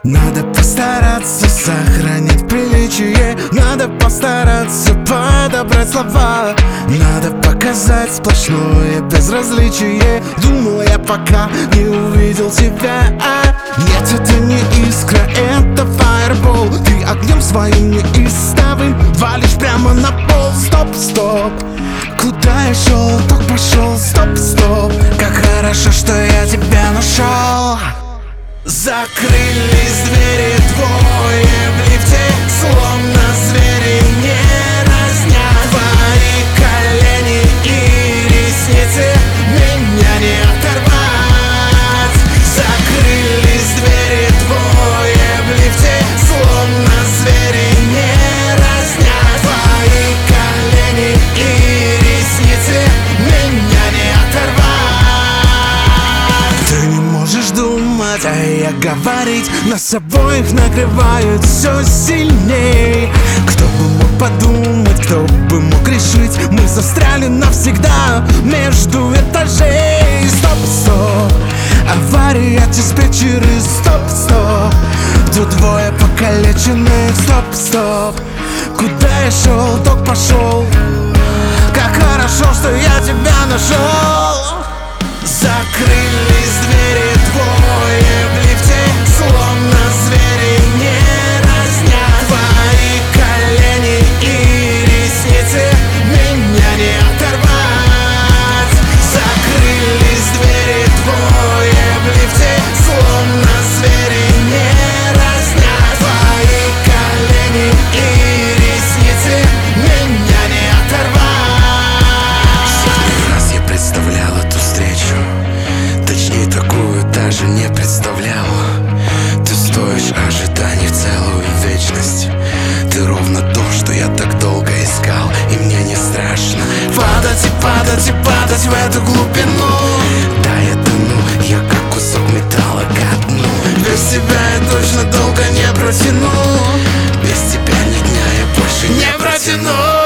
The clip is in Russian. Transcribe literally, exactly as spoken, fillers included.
Надо постараться сохранить приличие, надо постараться подобрать слова, надо показать сплошное безразличие. Думал я, пока не увидел тебя. Нет, это не искра, это фаербол. Ты огнем своим неистовым валишь прямо на пол. Стоп, стоп, куда я шел, так пошел. Стоп, стоп, как хорошо, что я тебя нашел. Закрылись двери двое в лифте, словно звери не разнят. Твои колени и ресницы меня не оторвать. Закрылись двери двое в лифте, словно звери не разнят. Твои колени и ресницы меня не оторвать. Ты не можешь думать, а я говорить. Нас обоих накрывают все сильней. Кто бы мог подумать, кто бы мог решить, мы застряли навсегда между этажей. Стоп, стоп, авария, диспетчеры. Стоп, стоп, тут двое покалеченных. Стоп, стоп, куда я шел, ток пошел. Как хорошо, что я тебя нашел. Закрылись двери двое в лифте, словно звери не разнят. Твои колени и ресницы меня не оторвать. Закрылись двери двое в лифте, словно звери не разнят. Твои колени и ресницы меня не оторвать. Сотни раз я представлял эту встречу, точнее такую даже не представлял. Ты стоишь ожиданий целую вечность. Ты ровно то, что я так долго искал, и мне не страшно падать и падать и падать в эту глубину. Да, я тону, я как кусок металла ко дну. Без тебя я точно долго не протяну. Без тебя ни дня я больше не протяну.